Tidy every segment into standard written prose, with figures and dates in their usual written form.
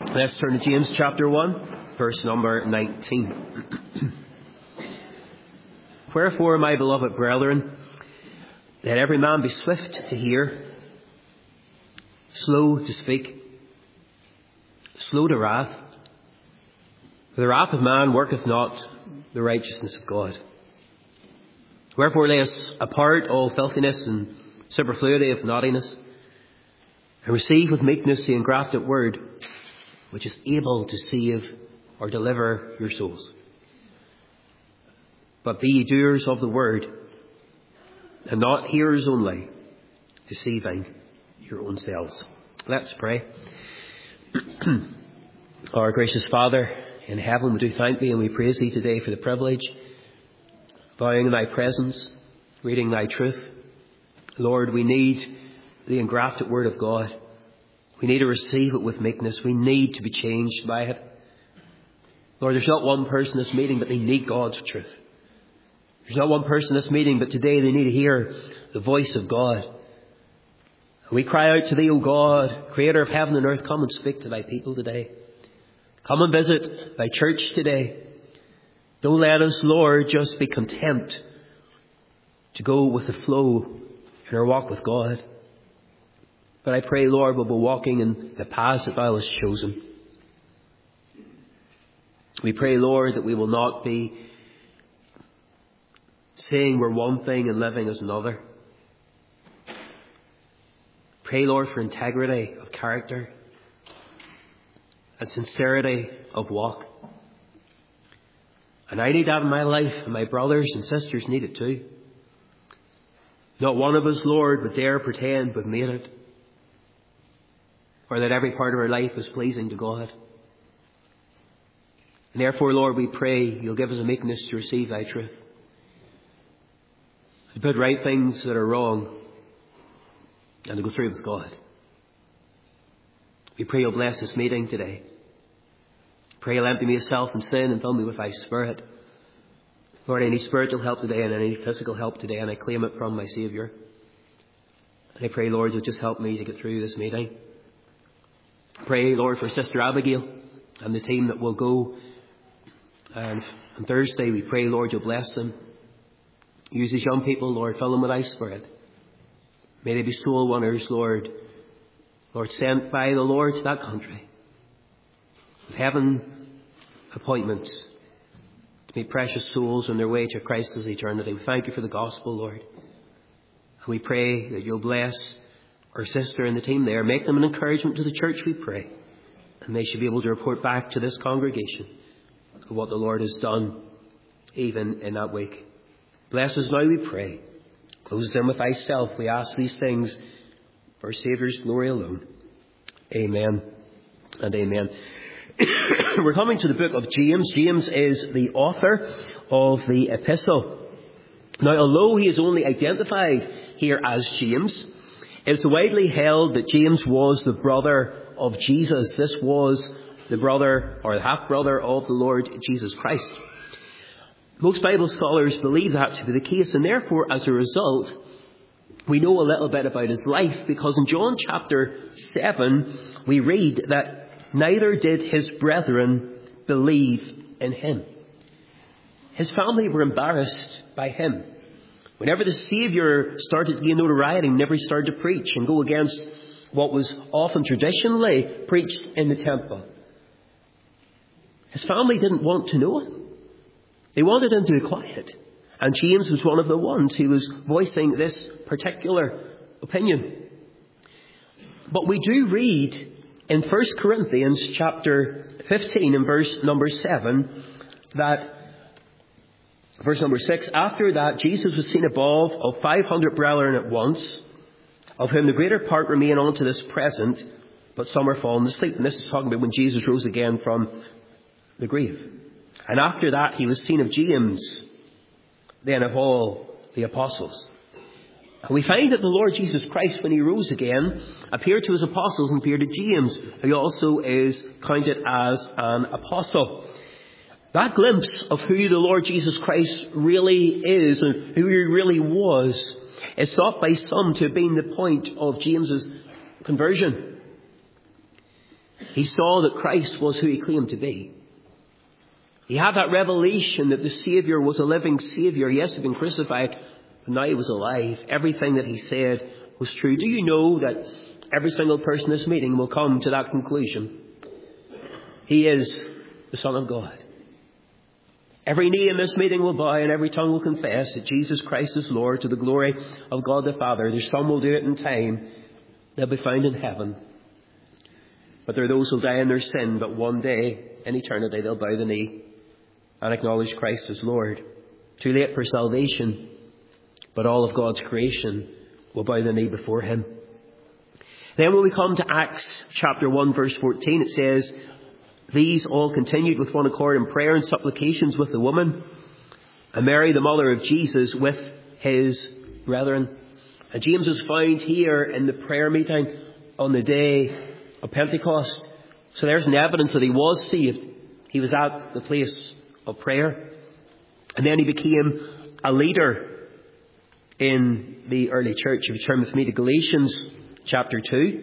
Let's turn to James chapter 1, verse number 19. Wherefore, my beloved brethren, let every man be swift to hear, slow to speak, slow to wrath. For the wrath of man worketh not the righteousness of God. Wherefore lay us apart all filthiness and superfluity of naughtiness, and receive with meekness the engrafted word, which is able to save or deliver your souls. But be ye doers of the word, and not hearers only, deceiving your own selves. Let's pray. Our gracious Father in heaven, we do thank Thee and we praise Thee today for the privilege, bowing in Thy presence, reading Thy truth. Lord, we need the engrafted word of God. We need to receive it with meekness. We need to be changed by it. Lord, there's not one person in this meeting, but they need God's truth. There's not one person in this meeting, but today they need to hear the voice of God. We cry out to Thee, O God, Creator of heaven and earth, come and speak to Thy people today. Come and visit Thy church today. Don't let us, Lord, just be content to go with the flow in our walk with God. But I pray, Lord, we'll be walking in the paths that Thou hast chosen. We pray, Lord, that we will not be saying we're one thing and living as another. Pray, Lord, for integrity of character and sincerity of walk. And I need that in my life, and my brothers and sisters need it too. Not one of us, Lord, would dare pretend we've made it, or that every part of our life is pleasing to God. And therefore, Lord, we pray You'll give us a meekness to receive Thy truth, to put right things that are wrong, and to go through with God. We pray You'll bless this meeting today. Pray You'll empty me of self and sin and fill me with Thy Spirit. Lord, I need spiritual help today and I need physical help today, and I claim it from my Saviour. And I pray, Lord, You'll just help me to get through this meeting. Pray, Lord, for Sister Abigail and the team that will go. And on Thursday, we pray, Lord, You'll bless them. Use these young people, Lord, fill them with Thy Spirit. May they be soul winners, Lord. Lord, sent by the Lord to that country with heaven appointments to meet precious souls on their way to Christ's eternity. We thank You for the gospel, Lord. And we pray that You'll bless our sister and the team there. Make them an encouragement to the church, we pray. And they should be able to report back to this congregation of what the Lord has done even in that week. Bless us now, we pray. Close us in with Thyself. We ask these things for our Saviour's glory alone. Amen and amen. We're coming to the book of James. James is the author of the epistle. Now, although he is only identified here as James, it's widely held that James was the brother of Jesus. This was the brother or the half-brother of the Lord Jesus Christ. Most Bible scholars believe that to be the case, and therefore, as a result, we know a little bit about his life, because in John chapter 7, we read that neither did his brethren believe in him. His family were embarrassed by him. Whenever the Saviour started to gain notoriety, whenever he started to preach and go against what was often traditionally preached in the temple, his family didn't want to know him. They wanted him to be quiet. And James was one of the ones who was voicing this particular opinion. But we do read in 1 Corinthians chapter 15 and verse number 7 that, verse number 6, after that Jesus was seen above of 500 brethren at once, of whom the greater part remain unto this present, but some are fallen asleep. And this is talking about when Jesus rose again from the grave. And after that he was seen of James, then of all the apostles. And we find that the Lord Jesus Christ, when he rose again, appeared to his apostles and appeared to James, who also is counted as an apostle. That glimpse of who the Lord Jesus Christ really is and who he really was is thought by some to have been the point of James's conversion. He saw that Christ was who he claimed to be. He had that revelation that the Saviour was a living Saviour. Yes, he'd been crucified, but now he was alive. Everything that he said was true. Do you know that every single person in this meeting will come to that conclusion? He is the Son of God. Every knee in this meeting will bow and every tongue will confess that Jesus Christ is Lord, to the glory of God the Father. There's some will do it in time. They'll be found in heaven. But there are those who will die in their sin, but one day in eternity they'll bow the knee and acknowledge Christ as Lord. Too late for salvation, but all of God's creation will bow the knee before him. Then when we come to Acts chapter 1 verse 14, it says, these all continued with one accord in prayer and supplications with the woman, and Mary, the mother of Jesus, with his brethren. And James is found here in the prayer meeting on the day of Pentecost. So there's an evidence that he was saved. He was at the place of prayer. And then he became a leader in the early church. If you turn with me to Galatians chapter 2.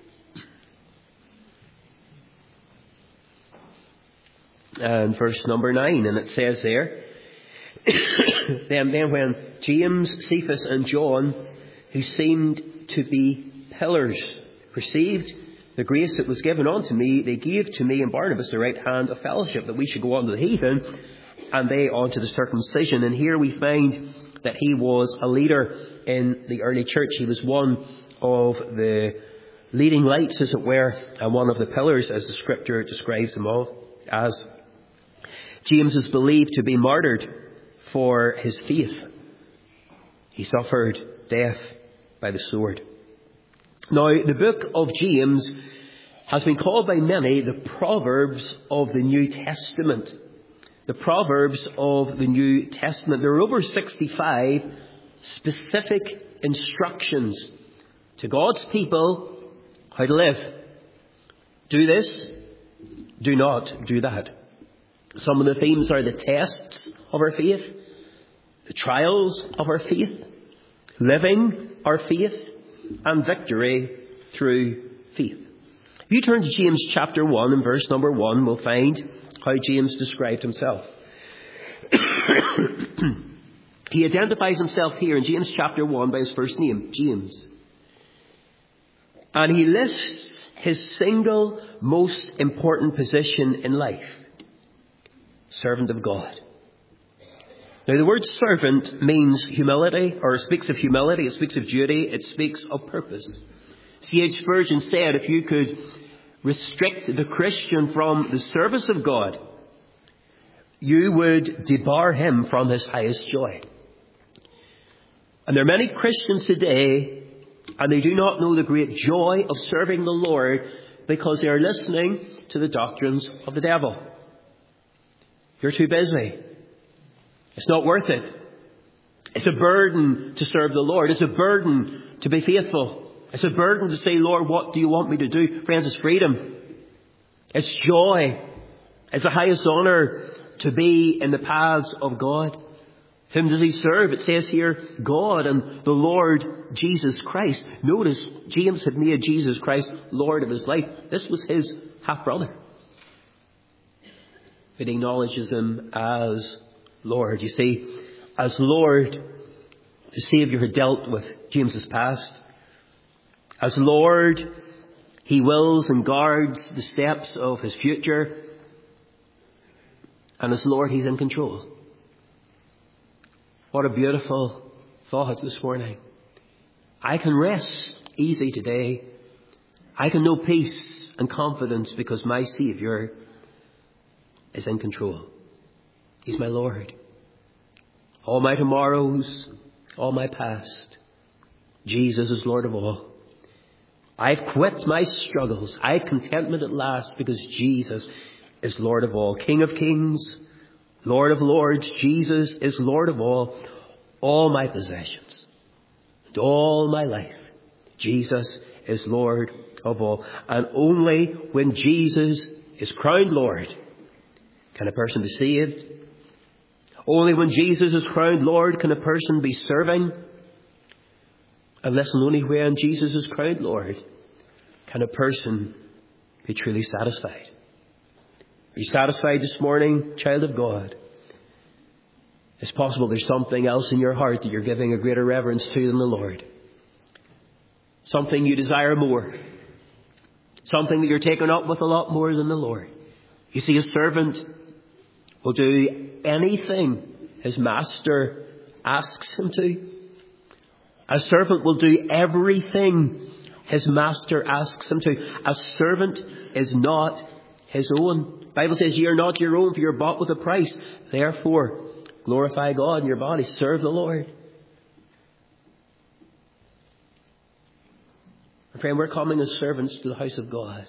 And verse number 9, and it says there, then when James, Cephas and John, who seemed to be pillars, perceived the grace that was given unto me, they gave to me and Barnabas the right hand of fellowship, that we should go on to the heathen, and they on to the circumcision. And here we find that he was a leader in the early church. He was one of the leading lights, as it were, and one of the pillars, as the scripture describes them all as. James is believed to be martyred for his faith. He suffered death by the sword. Now, the book of James has been called by many the Proverbs of the New Testament. The Proverbs of the New Testament. There are over 65 specific instructions to God's people how to live. Do this, do not do that. Some of the themes are the tests of our faith, the trials of our faith, living our faith, and victory through faith. If you turn to James chapter 1 and verse number 1, we'll find how James described himself. He identifies himself here in James chapter 1 by his first name, James. And he lists his single most important position in life. Servant of God. Now the word servant means humility, or speaks of humility, it speaks of duty, it speaks of purpose. C.H. Spurgeon said if you could restrict the Christian from the service of God, you would debar him from his highest joy. And there are many Christians today, and they do not know the great joy of serving the Lord because they are listening to the doctrines of the devil. You're too busy. It's not worth it. It's a burden to serve the Lord. It's a burden to be faithful. It's a burden to say, Lord, what do you want me to do? Friends, it's freedom. It's joy. It's the highest honour to be in the paths of God. Whom does he serve? It says here, God and the Lord Jesus Christ. Notice, James had made Jesus Christ Lord of his life. This was his half-brother. It acknowledges him as Lord. You see, as Lord, the Saviour had dealt with James's past. As Lord, he wills and guards the steps of his future. And as Lord, he's in control. What a beautiful thought this morning. I can rest easy today. I can know peace and confidence because my Saviour is in control. He's my Lord. All my tomorrows, all my past, Jesus is Lord of all. I've quit my struggles. I have contentment at last because Jesus is Lord of all. King of kings, Lord of lords, Jesus is Lord of all. All my possessions and all my life, Jesus is Lord of all. And only when Jesus is crowned Lord can a person be saved. Only when Jesus is crowned Lord can a person be serving. And listen, only when Jesus is crowned Lord can a person be truly satisfied. Are you satisfied this morning, child of God? It's possible there's something else in your heart that you're giving a greater reverence to than the Lord. Something you desire more. Something that you're taken up with a lot more than the Lord. You see, a servant will do anything his master asks him to. A servant will do everything his master asks him to. A servant is not his own. The Bible says ye are not your own, for you're bought with a price. Therefore, glorify God in your body. Serve the Lord. My friend, we're coming as servants to the house of God.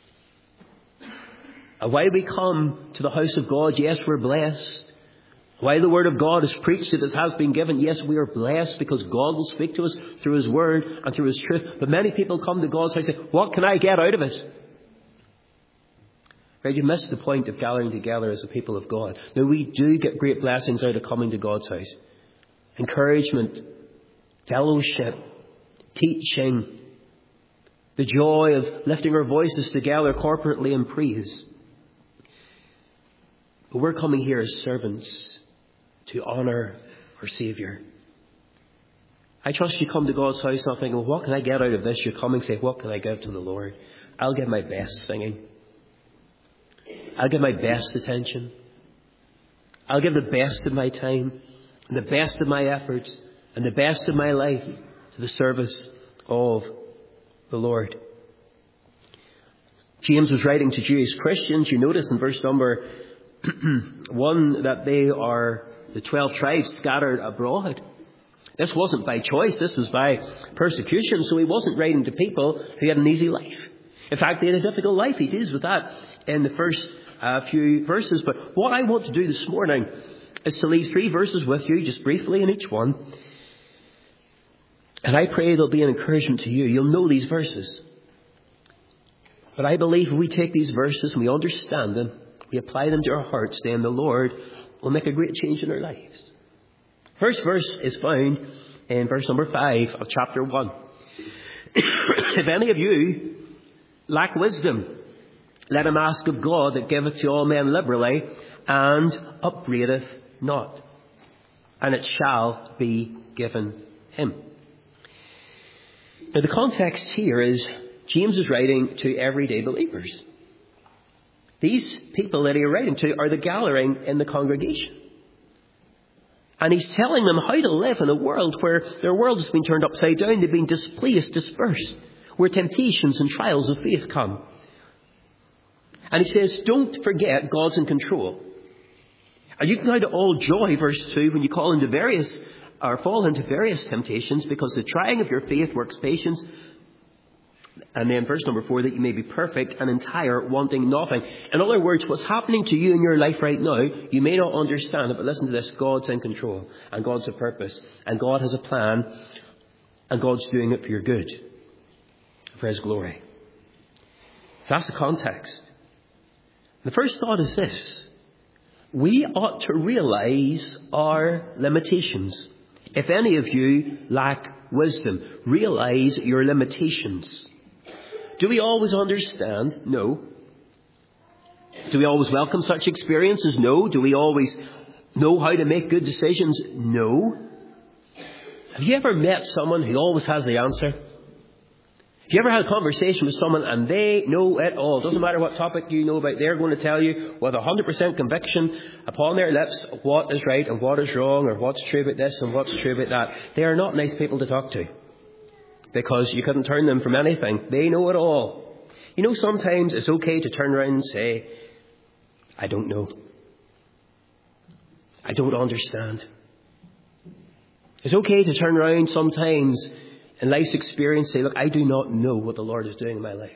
And while we come to the house of God, yes, we're blessed. While the word of God is preached as it has been given, yes, we are blessed because God will speak to us through his word and through his truth. But many people come to God's house and say, what can I get out of it? Right, you missed the point of gathering together as a people of God. Now, we do get great blessings out of coming to God's house. Encouragement, fellowship, teaching, the joy of lifting our voices together corporately in praise. But we're coming here as servants to honour our Saviour. I trust you come to God's house not thinking, well, what can I get out of this? You're coming say, what can I give to the Lord? I'll give my best singing. I'll give my best attention. I'll give the best of my time and the best of my efforts and the best of my life to the service of the Lord. James was writing to Jewish Christians. You notice in verse number 1 that they are the 12 tribes scattered abroad. This wasn't by choice. This was by persecution. So he wasn't writing to people who had an easy life. In fact, they had a difficult life. He deals with that in the first few verses. But what I want to do this morning is to leave 3 verses with you, just briefly in each one. And I pray they'll be an encouragement to you. You'll know these verses. But I believe if we take these verses and we understand them, we apply them to our hearts, then the Lord will make a great change in our lives. First verse is found in verse number 5 of chapter 1. If any of you lack wisdom, let him ask of God that giveth to all men liberally and upbraideth not, and it shall be given him. Now the context here is James is writing to everyday believers. These people that he's writing to are the gathering in the congregation. And he's telling them how to live in a world where their world has been turned upside down. They've been displaced, dispersed, where temptations and trials of faith come. And he says, don't forget God's in control. And you can count it all joy, verse 2, when you fall into various temptations, because the trying of your faith works patience. And then verse number 4, that you may be perfect and entire, wanting nothing. In other words, what's happening to you in your life right now, you may not understand it, but listen to this. God's in control, and God's a purpose, and God has a plan, and God's doing it for your good, for his glory. That's the context. The first thought is this. We ought to realize our limitations. If any of you lack wisdom, realize your limitations. Do we always understand? No. Do we always welcome such experiences? No. Do we always know how to make good decisions? No. Have you ever met someone who always has the answer? Have you ever had a conversation with someone and they know it all? Doesn't matter what topic you know about, they're going to tell you with 100% conviction upon their lips what is right and what is wrong, or what's true about this and what's true about that. They are not nice people to talk to, because you couldn't turn them from anything. They know it all. You know, sometimes it's okay to turn around and say, I don't know. I don't understand. It's okay to turn around sometimes in life's experience and say, look, I do not know what the Lord is doing in my life.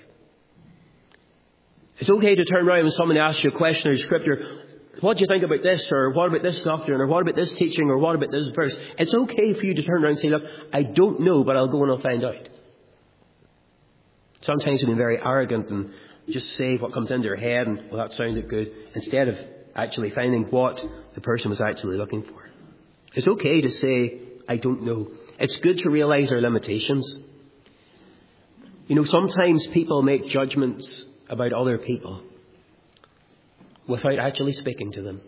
It's okay to turn around when someone asks you a question or scripture, what do you think about this? Or what about this doctrine? Or what about this teaching? Or what about this verse? It's okay for you to turn around and say, look, I don't know, but I'll go and I'll find out. Sometimes you've been very arrogant and just say what comes into your head and, well, that sounded good, instead of actually finding what the person was actually looking for. It's okay to say, I don't know. It's good to realize our limitations. You know, sometimes people make judgments about other people without actually speaking to them.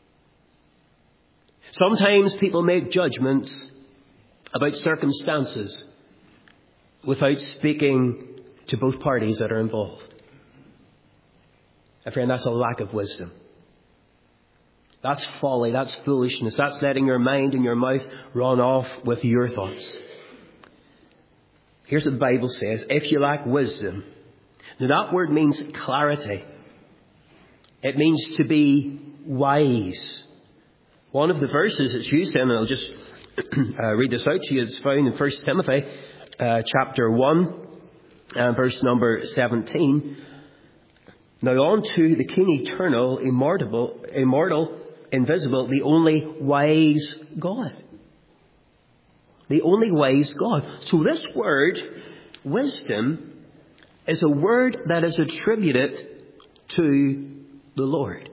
Sometimes people make judgments about circumstances without speaking to both parties that are involved. And friend, that's a lack of wisdom. That's folly, that's foolishness, that's letting your mind and your mouth run off with your thoughts. Here's what the Bible says: if you lack wisdom, now that word means clarity. It means to be wise. One of the verses that's used in, and I'll just read this out to you, it's found in 1 Timothy chapter 1, verse number 17. Now unto the King eternal, immortal, invisible, the only wise God. The only wise God. So this word, wisdom, is a word that is attributed to the Lord.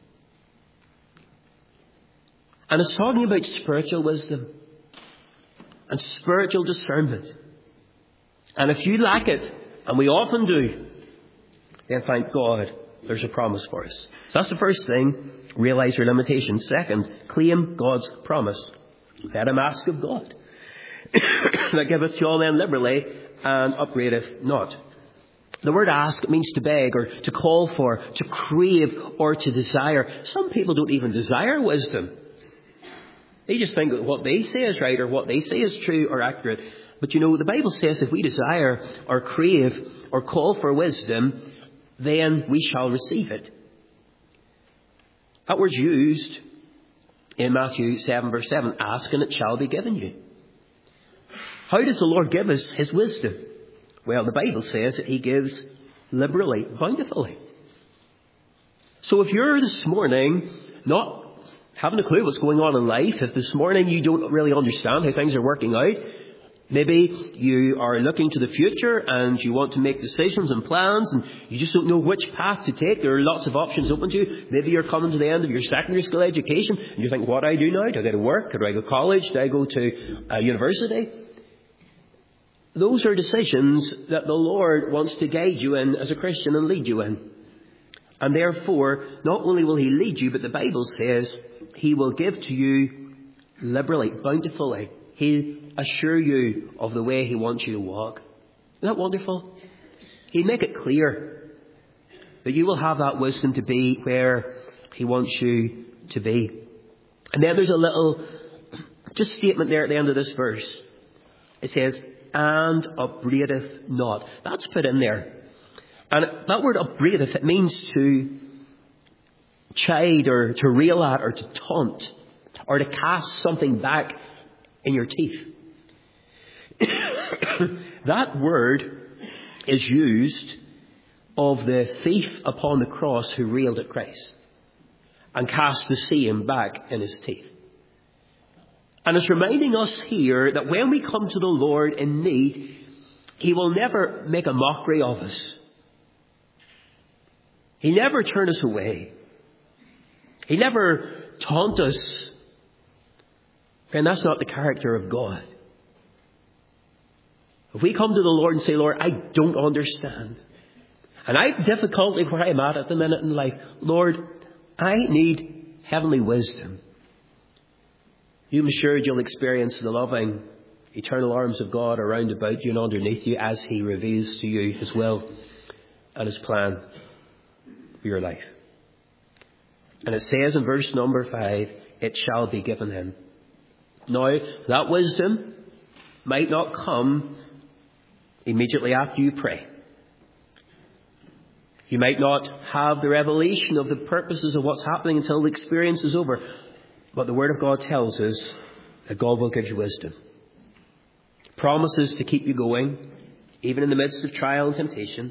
And it's talking about spiritual wisdom and spiritual discernment. And if you lack it, and we often do, then thank God there's a promise for us. So that's the first thing. Realize your limitations. Second, claim God's promise. Let him ask of God. That giveth to all men liberally and upbraideth not. The word ask means to beg or to call for, to crave or to desire. Some people don't even desire wisdom. They just think that what they say is right or what they say is true or accurate. But you know, the Bible says if we desire or crave or call for wisdom, then we shall receive it. That word's used in Matthew 7 verse 7. Ask and it shall be given you. How does the Lord give us his wisdom? Well, the Bible says that he gives liberally, bountifully. So if you're this morning not having a clue what's going on in life, if this morning you don't really understand how things are working out, maybe you are looking to the future and you want to make decisions and plans and you just don't know which path to take. There are lots of options open to you. Maybe you're coming to the end of your secondary school education and you think, what do I do now? Do I go to work? Do I go to college? Do I go to university? Those are decisions that the Lord wants to guide you in as a Christian and lead you in. And therefore, not only will he lead you, but the Bible says he will give to you liberally, bountifully. He'll assure you of the way he wants you to walk. Isn't that wonderful? He'll make it clear that you will have that wisdom to be where he wants you to be. And then there's a little just statement there at the end of this verse. It says, and upbraideth not. That's put in there. And that word upbraideth, it means to chide or to rail at or to taunt or to cast something back in your teeth. That word is used of the thief upon the cross who railed at Christ and cast the same back in his teeth. And it's reminding us here that when we come to the Lord in need, he will never make a mockery of us. He never turn us away. He never taunt us. And that's not the character of God. If we come to the Lord and say, Lord, I don't understand. And I have difficulty where I'm at the minute in life. Lord, I need heavenly wisdom. I'm sure you'll experience the loving, eternal arms of God around about you and underneath you as he reveals to you his will and his plan for your life. And it says in verse number 5, it shall be given him. Now, that wisdom might not come immediately after you pray. You might not have the revelation of the purposes of what's happening until the experience is over. But the Word of God tells us that God will give you wisdom. Promises to keep you going, even in the midst of trial and temptation.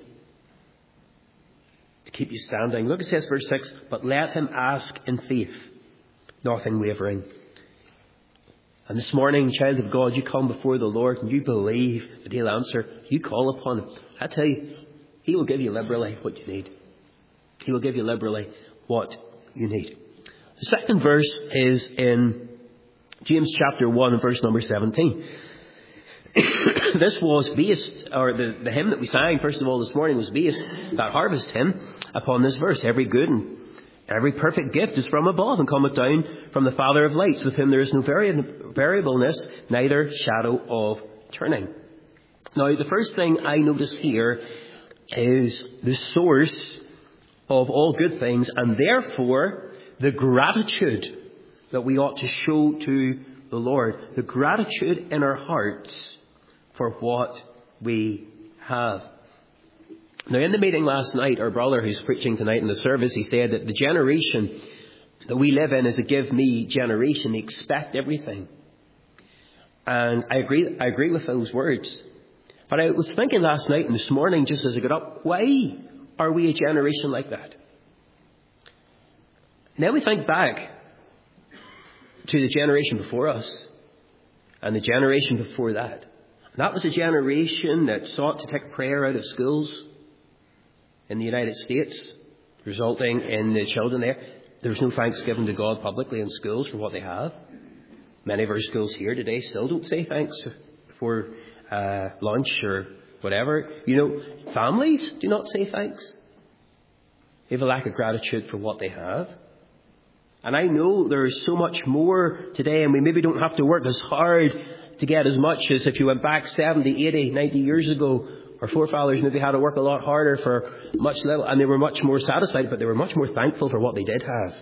To keep you standing. Look, it says verse 6, but let him ask in faith, nothing wavering. And this morning, child of God, you come before the Lord and you believe that he'll answer. You call upon him. I tell you, he will give you liberally what you need. He will give you liberally what you need. The second verse is in James chapter 1 and verse number 17. this was based, or the hymn that we sang, first of all, this morning was based, that harvest hymn, upon this verse. Every good and every perfect gift is from above and cometh down from the Father of lights, with whom there is no variableness, neither shadow of turning. Now, the first thing I notice here is the source of all good things, and therefore the gratitude that we ought to show to the Lord. The gratitude in our hearts for what we have. Now, in the meeting last night, our brother who's preaching tonight in the service, he said that the generation that we live in is a give me generation. They expect everything. And I agree with those words. But I was thinking last night and this morning, just as I got up, why are we a generation like that? Now we think back to the generation before us and the generation before that. That was a generation that sought to take prayer out of schools in the United States, resulting in the children there was no thanks given to God publicly in schools for what they have. Many of our schools here today still don't say thanks for lunch or whatever. You know, families do not say thanks. They have a lack of gratitude for what they have. And I know there's so much more today, and we maybe don't have to work as hard to get as much as if you went back 70, 80, 90 years ago. Our forefathers maybe had to work a lot harder for much little, and they were much more satisfied, but they were much more thankful for what they did have.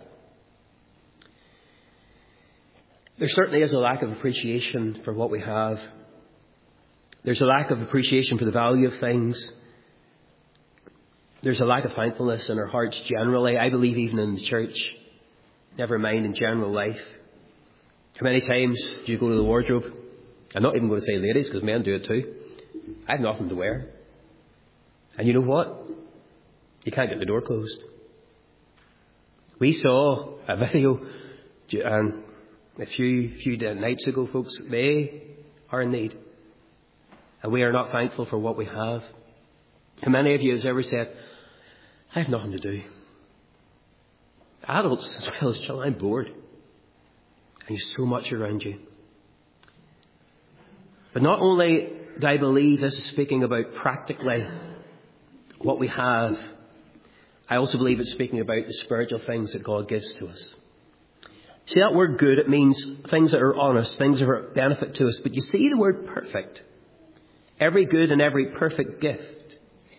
There certainly is a lack of appreciation for what we have. There's a lack of appreciation for the value of things. There's a lack of thankfulness in our hearts generally. I believe even in the church. Never mind in general life. How many times do you go to the wardrobe? I'm not even going to say ladies, because men do it too. I have nothing to wear. And you know what? You can't get the door closed. We saw a video a few nights ago, folks. They are in need. And we are not thankful for what we have. How many of you has ever said, I have nothing to do? Adults as well as children, I'm bored. And there's so much around you. But not only do I believe this is speaking about practically what we have, I also believe it's speaking about the spiritual things that God gives to us. See, that word good, it means things that are honest, things that are of benefit to us. But you see the word perfect. Every good and every perfect gift.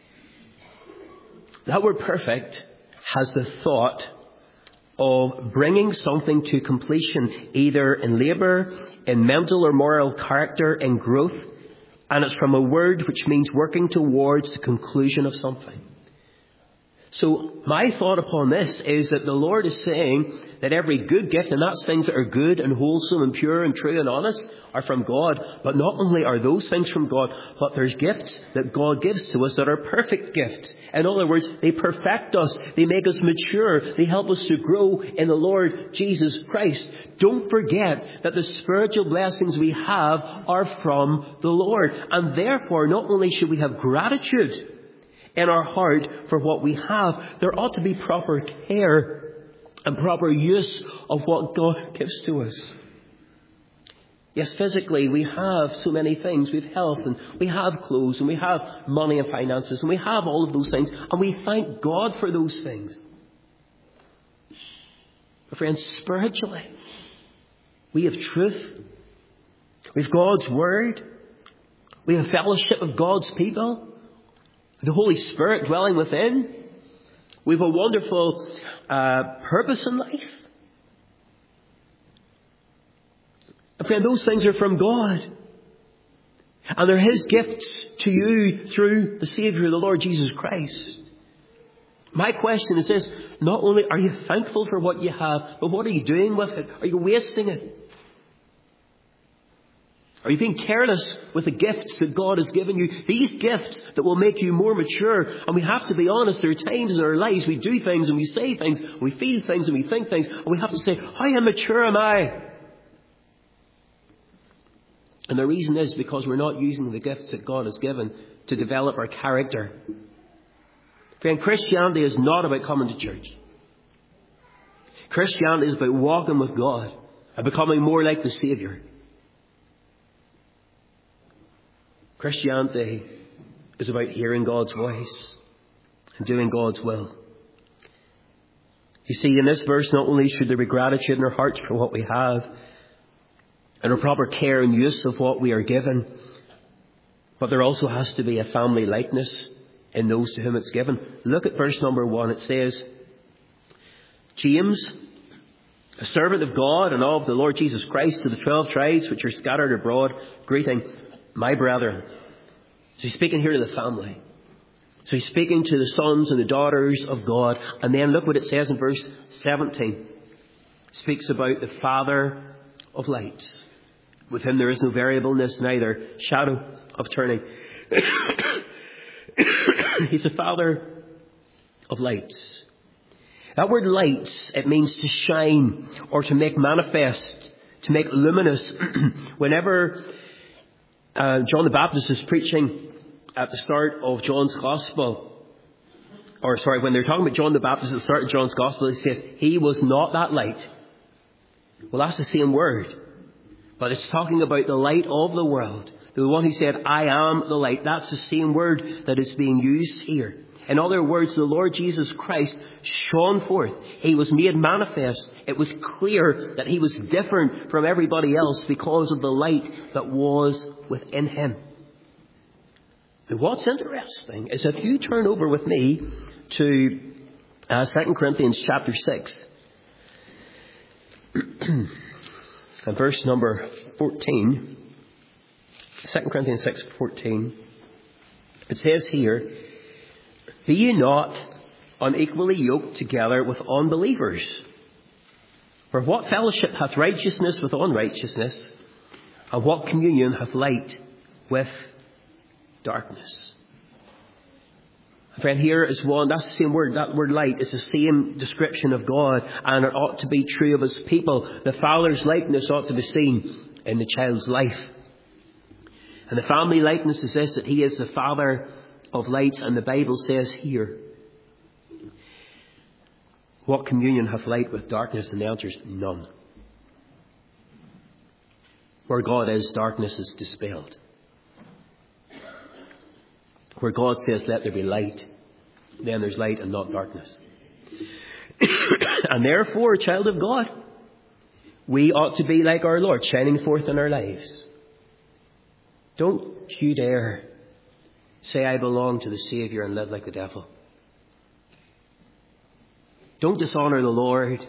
That word perfect has the thought of bringing something to completion, either in labour, in mental or moral character, in growth. And it's from a word which means working towards the conclusion of something. So my thought upon this is that the Lord is saying that every good gift, and that's things that are good and wholesome and pure and true and honest, are from God. But not only are those things from God, but there's gifts that God gives to us that are perfect gifts. In other words, they perfect us. They make us mature. They help us to grow in the Lord Jesus Christ. Don't forget that the spiritual blessings we have are from the Lord. And therefore, not only should we have gratitude in our heart for what we have, there ought to be proper care and proper use of what God gives to us. Yes, physically we have so many things. We have health and we have clothes and we have money and finances and we have all of those things, and we thank God for those things. But friends, spiritually, we have truth. We have God's Word. We have fellowship of God's people. The Holy Spirit dwelling within. We have a wonderful purpose in life. And friend, those things are from God. And they're His gifts to you through the Saviour, the Lord Jesus Christ. My question is this: not only are you thankful for what you have, but what are you doing with it? Are you wasting it? Are you being careless with the gifts that God has given you? These gifts that will make you more mature. And we have to be honest, there are times in our lives we do things and we say things, and we feel things and we think things, and we have to say, how immature am I? And the reason is because we're not using the gifts that God has given to develop our character. Friend, Christianity is not about coming to church. Christianity is about walking with God and becoming more like the Saviour. Christianity is about hearing God's voice and doing God's will. You see, in this verse, not only should there be gratitude in our hearts for what we have and a proper care and use of what we are given, but there also has to be a family likeness in those to whom it's given. Look at verse number 1. It says, James, a servant of God and of the Lord Jesus Christ, to the 12 tribes which are scattered abroad, greeting, my brethren. So he's speaking here to the family. So he's speaking to the sons and the daughters of God. And then look what it says in verse 17. It speaks about the Father of lights, with whom there is no variableness, neither shadow of turning. He's the Father of lights. That word lights, it means to shine or to make manifest, to make luminous. Whenever John the Baptist is preaching at the start of John's Gospel, when they're talking about John the Baptist at the start of John's Gospel, he says, he was not that light. Well, that's the same word. But it's talking about the light of the world. The one who said, I am the light. That's the same word that is being used here. In other words, the Lord Jesus Christ shone forth. He was made manifest. It was clear that he was different from everybody else because of the light that was within him. And what's interesting is if you turn over with me to 2 Corinthians chapter 6 and verse number 14, 2 Corinthians 6:14, it says here, be ye not unequally yoked together with unbelievers? For what fellowship hath righteousness with unrighteousness? And what communion hath light with darkness? Friend, here is one, that's the same word, that word light is the same description of God, and it ought to be true of his people. The Father's likeness ought to be seen in the child's life. And the family likeness is this, that he is the Father of lights, and the Bible says here, what communion hath light with darkness? And the answer is none. Where God is, darkness is dispelled. Where God says, let there be light, then there's light and not darkness. And therefore, child of God, we ought to be like our Lord, shining forth in our lives. Don't you dare say, I belong to the Saviour, and live like the devil. Don't dishonour the Lord.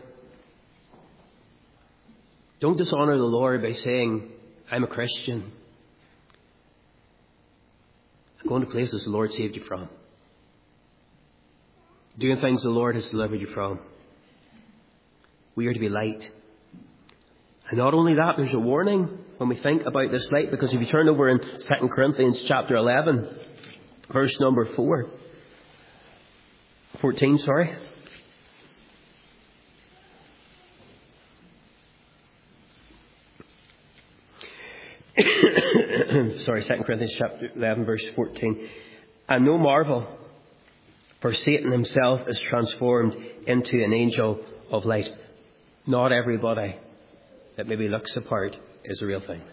Don't dishonour the Lord by saying, I'm a Christian. I'm going to places the Lord saved you from. Doing things the Lord has delivered you from. We are to be light. And not only that, there's a warning when we think about this light, because if you turn over in 2 Corinthians chapter 11, verse number 14, sorry. Sorry, 2 Corinthians chapter 11, verse 14. And no marvel, for Satan himself is transformed into an angel of light. Not everybody that maybe looks the part is a real thing.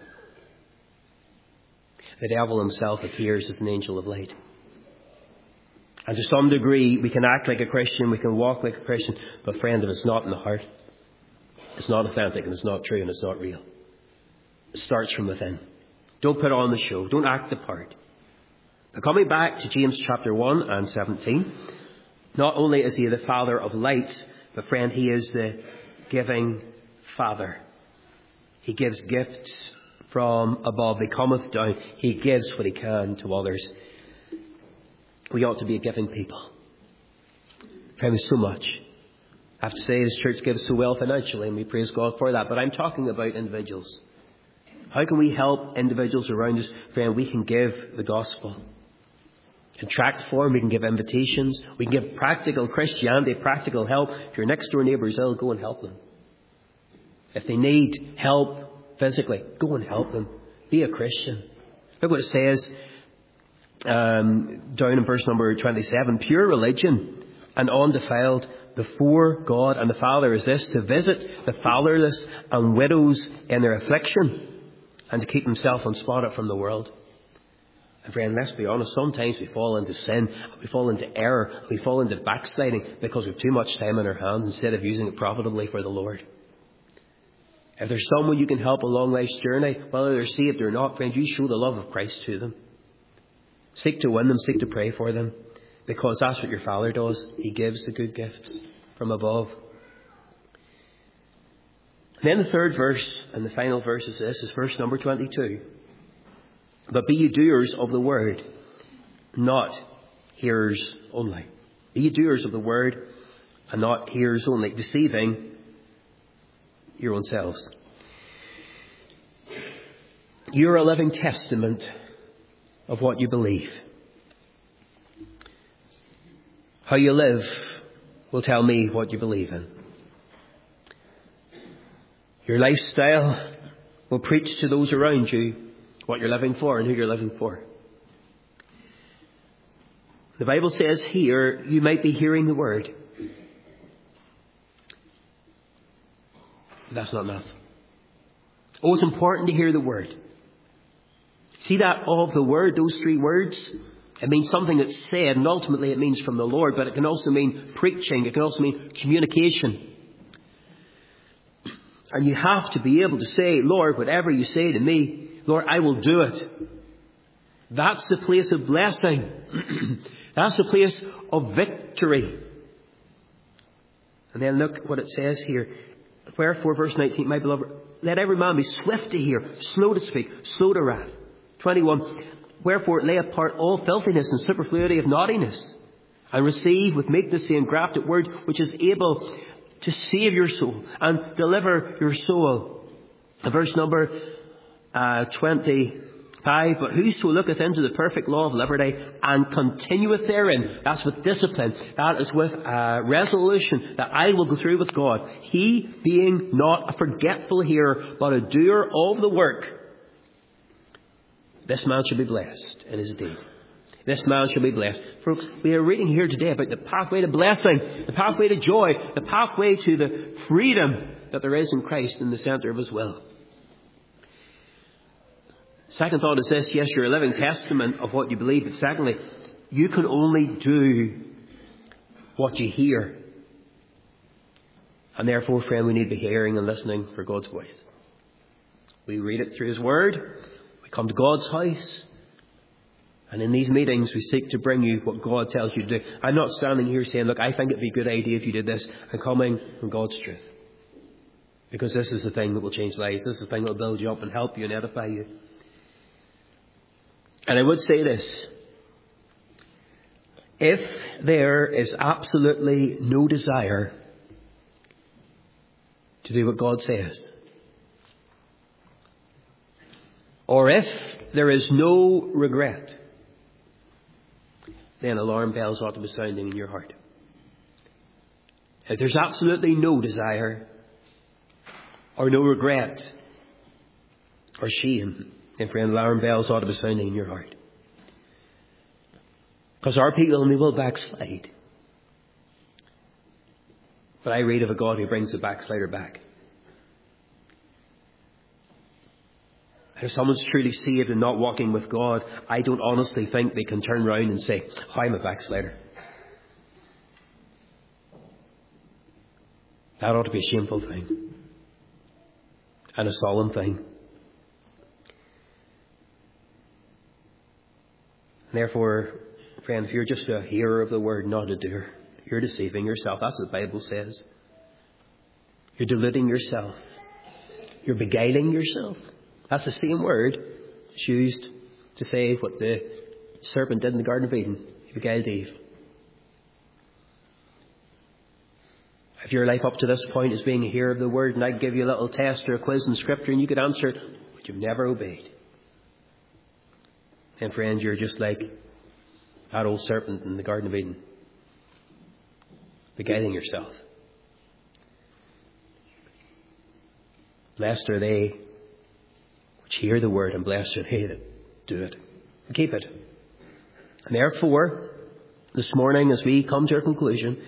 The devil himself appears as an angel of light. And to some degree, we can act like a Christian, we can walk like a Christian, but friend, if it's not in the heart, it's not authentic, and it's not true, and it's not real. It starts from within. Don't put on the show. Don't act the part. But coming back to James chapter 1 and 17, not only is he the Father of lights, but friend, he is the giving Father. He gives gifts from above. He cometh down. He gives what he can to others. We ought to be a giving people. Friend, there's so much. I have to say, this church gives so well financially, and we praise God for that. But I'm talking about individuals. How can we help individuals around us? Friend, we can give the gospel. In tract form, we can give invitations. We can give practical Christianity, practical help. If your next door neighbour is ill, go and help them. If they need help physically, go and help them. Be a Christian. Look what it says down in verse number 27. Pure religion and undefiled before God and the Father is this, to visit the fatherless and widows in their affliction, and to keep himself unspotted from the world. And friend, let's be honest, sometimes we fall into sin, we fall into error, we fall into backsliding because we have too much time on our hands instead of using it profitably for the Lord. If there's someone you can help along life's journey, whether they're saved or not, friend, you show the love of Christ to them. Seek to win them, seek to pray for them, because that's what your Father does. He gives the good gifts from above. And then the third verse and the final verse is this, is verse number 22. But be ye doers of the word, not hearers only. Be ye doers of the word and not hearers only, deceiving your own selves. You're a living testament of what you believe. How you live will tell me what you believe in. Your lifestyle will preach to those around you what you're living for and who you're living for. The Bible says here, you might be hearing the word. But that's not enough. Oh, it's important to hear the word. See that of the word, those three words? It means something that's said, and ultimately it means from the Lord, but it can also mean preaching. It can also mean communication. And you have to be able to say, Lord, whatever you say to me, Lord, I will do it. That's the place of blessing. That's the place of victory. And then look what it says here. Wherefore, verse 19, my beloved, let every man be swift to hear, slow to speak, slow to wrath. 21, wherefore lay apart all filthiness and superfluity of naughtiness, and receive with meekness the engrafted word, which is able to save your soul and deliver your soul. And verse number 25, but whoso looketh into the perfect law of liberty and continueth therein, that's with discipline, that is with resolution that I will go through with God, he being not a forgetful hearer, but a doer of the work, this man shall be blessed in his deed. This man shall be blessed. Folks, we are reading here today about the pathway to blessing, the pathway to joy, the pathway to the freedom that there is in Christ in the centre of his will. Second thought is this, yes, you're a living testament of what you believe, but secondly, you can only do what you hear. And therefore, friend, we need to be hearing and listening for God's voice. We read it through his word, we come to God's house, and in these meetings, we seek to bring you what God tells you to do. I'm not standing here saying, look, I think it'd be a good idea if you did this. I'm coming from God's truth. Because this is the thing that will change lives. This is the thing that will build you up and help you and edify you. And I would say this. If there is absolutely no desire to do what God says, or if there is no regret, then alarm bells ought to be sounding in your heart. If there's absolutely no desire or no regret or shame, then friend, alarm bells ought to be sounding in your heart. Because our people, and we will backslide. But I read of a God who brings the backslider back. If someone's truly saved and not walking with God, I don't honestly think they can turn around and say, oh, I'm a backslider. That ought to be a shameful thing. And a solemn thing. Therefore, friend, if you're just a hearer of the word, not a doer, you're deceiving yourself. That's what the Bible says. You're deluding yourself. You're beguiling yourself. That's the same word that's used to say what the serpent did in the Garden of Eden. He beguiled Eve. If your life up to this point is being a hearer of the word, and I'd give you a little test or a quiz in Scripture and you could answer it, but you've never obeyed. And friend, you're just like that old serpent in the Garden of Eden. Beguiling yourself. Blessed are they which hear the word, and blessed are they that do it and keep it. And therefore, this morning as we come to our conclusion,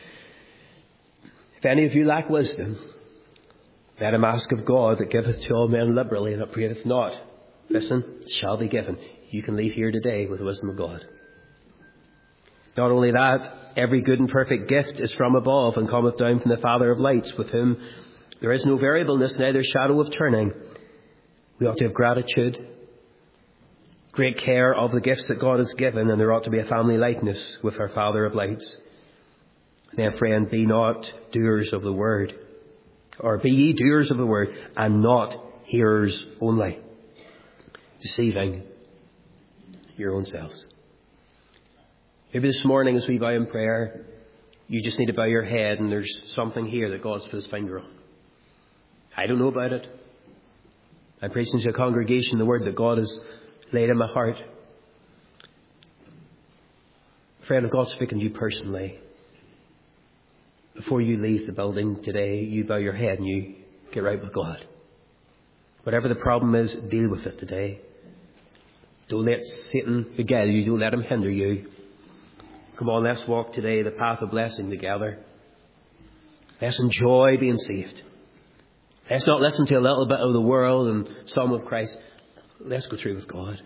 if any of you lack wisdom, let him ask of God that giveth to all men liberally and upbraideth not. Listen, it shall be given. you can leave here today with the wisdom of God. Not only that, every good and perfect gift is from above and cometh down from the Father of lights, with whom there is no variableness, neither shadow of turning. We ought to have gratitude, great care of the gifts that God has given, and there ought to be a family likeness with our Father of lights. Then, friend, be not doers of the word, or be ye doers of the word, and not hearers only, deceiving your own selves. Maybe this morning as we bow in prayer, you just need to bow your head and there's something here that God's put his finger on. I don't know about it. I'm preaching to a congregation the word that God has laid in my heart. Friend, if God's speaking to you personally, before you leave the building today, you bow your head and you get right with God. Whatever the problem is, deal with it today. Don't let Satan beguile you. Don't let him hinder you. Come on, let's walk today the path of blessing together. Let's enjoy being saved. Let's not listen to a little bit of the world and some of Christ. Let's go through with God.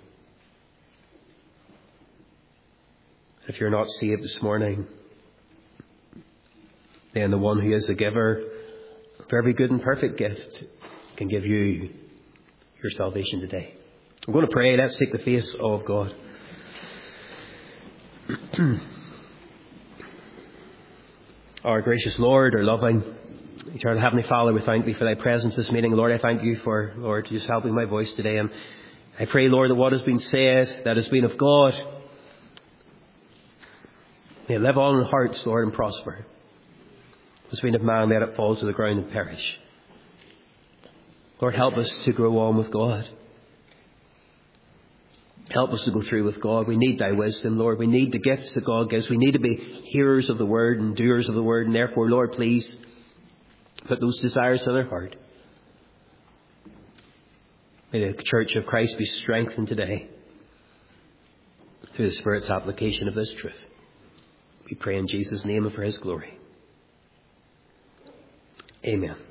If you're not saved this morning, then the one who is the giver of every good and perfect gift can give you your salvation today. I'm going to pray. Let's seek the face of God. Our gracious Lord, our loving, eternal Heavenly Father, we thank Thee for Thy presence this meeting. Lord, I thank You for, Lord, just helping my voice today. And I pray, Lord, that what has been said, that has been of God, may it live on in hearts, Lord, and prosper. What has been of man, let it fall to the ground and perish. Lord, help us to grow on with God. Help us to go through with God. We need Thy wisdom, Lord. We need the gifts that God gives. We need to be hearers of the word and doers of the word. And therefore, Lord, please put those desires in our heart. May the Church of Christ be strengthened today through the Spirit's application of this truth. We pray in Jesus' name and for His glory. Amen.